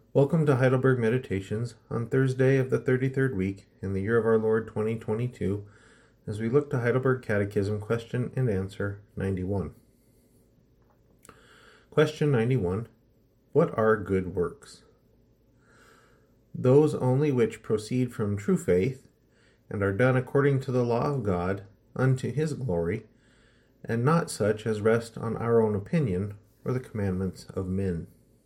Welcome to Heidelberg Meditations on Thursday of the 33rd week in the year of our Lord 2022, as we look to Heidelberg Catechism Question and Answer 91. Question 91. What are good works? Those only which proceed from true faith, and are done according to the law of God, unto his glory, and not such as rest on our own opinion or the commandments of men.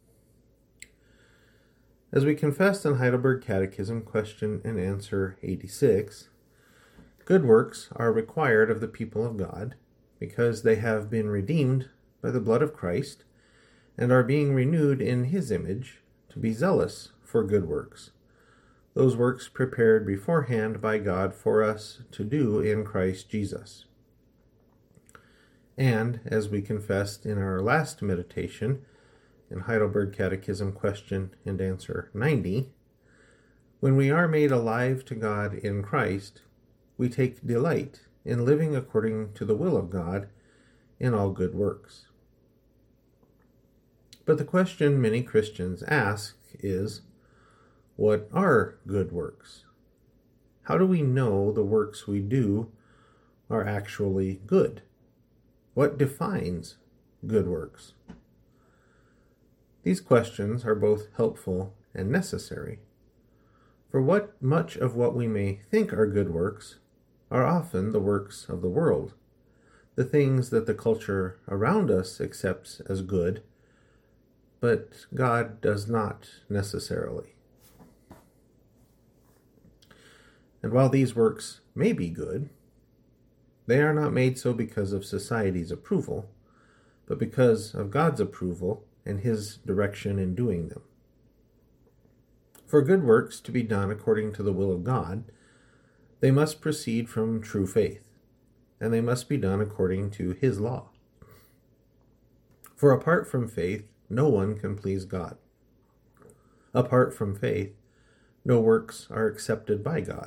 As we confessed in Heidelberg Catechism Question and Answer 86, good works are required of the people of God because they have been redeemed by the blood of Christ and are being renewed in his image to be zealous for good works, those works prepared beforehand by God for us to do in Christ Jesus. And, as we confessed in our last meditation, in Heidelberg Catechism Question and Answer 90, when we are made alive to God in Christ, we take delight in living according to the will of God in all good works. But the question many Christians ask is, what are good works? How do we know the works we do are actually good? What defines good works? These questions are both helpful and necessary, for much of what we may think are good works are often the works of the world, the things that the culture around us accepts as good, but God does not necessarily. And while these works may be good, they are not made so because of society's approval, but because of God's approval and his direction in doing them. For good works to be done according to the will of God, they must proceed from true faith, and they must be done according to his law. For apart from faith, no one can please God. Apart from faith, no works are accepted by God.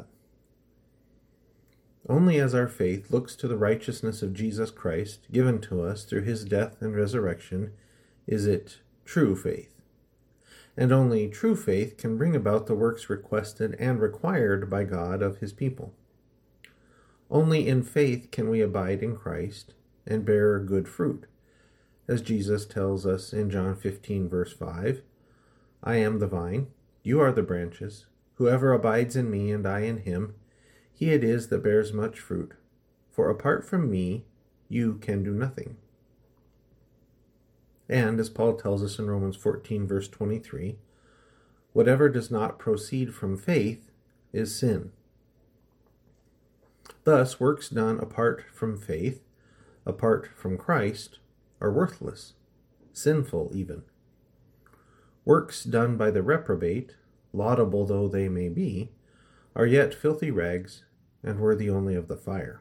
Only as our faith looks to the righteousness of Jesus Christ given to us through his death and resurrection is it true faith. And only true faith can bring about the works requested and required by God of his people. Only in faith can we abide in Christ and bear good fruit, as Jesus tells us in John 15, verse 5, I am the vine, you are the branches. Whoever abides in me and I in him, he it is that bears much fruit. For apart from me, you can do nothing. And, as Paul tells us in Romans 14, verse 23, whatever does not proceed from faith is sin. Thus, works done apart from faith, apart from Christ, are worthless, sinful even. Works done by the reprobate, laudable though they may be, are yet filthy rags and worthy only of the fire.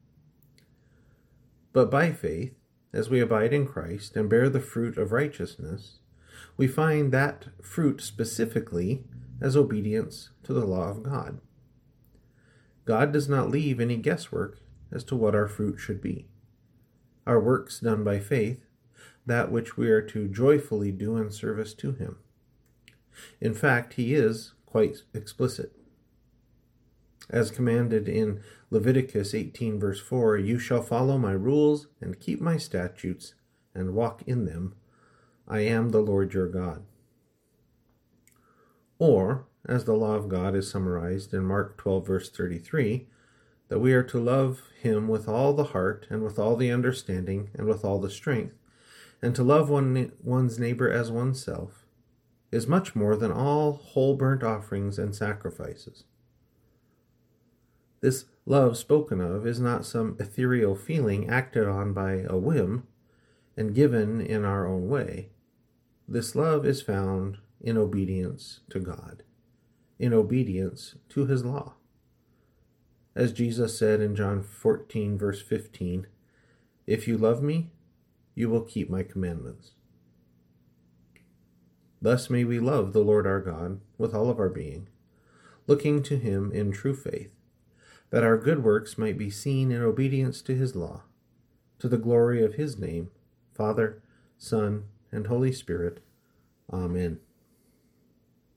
But by faith, as we abide in Christ and bear the fruit of righteousness, we find that fruit specifically as obedience to the law of God. God does not leave any guesswork as to what our fruit should be. Our works done by faith, that which we are to joyfully do in service to him. In fact, he is quite explicit. As commanded in Leviticus 18, verse 4, you shall follow my rules and keep my statutes and walk in them. I am the Lord your God. Or, as the law of God is summarized in Mark 12, verse 33, that we are to love him with all the heart and with all the understanding and with all the strength, and to love one's neighbor as oneself, is much more than all whole burnt offerings and sacrifices. This love spoken of is not some ethereal feeling acted on by a whim and given in our own way. This love is found in obedience to God, in obedience to his law. As Jesus said in John 14, verse 15, if you love me, you will keep my commandments. Thus may we love the Lord our God with all of our being, looking to him in true faith, that our good works might be seen in obedience to his law, to the glory of his name, Father, Son, and Holy Spirit. Amen.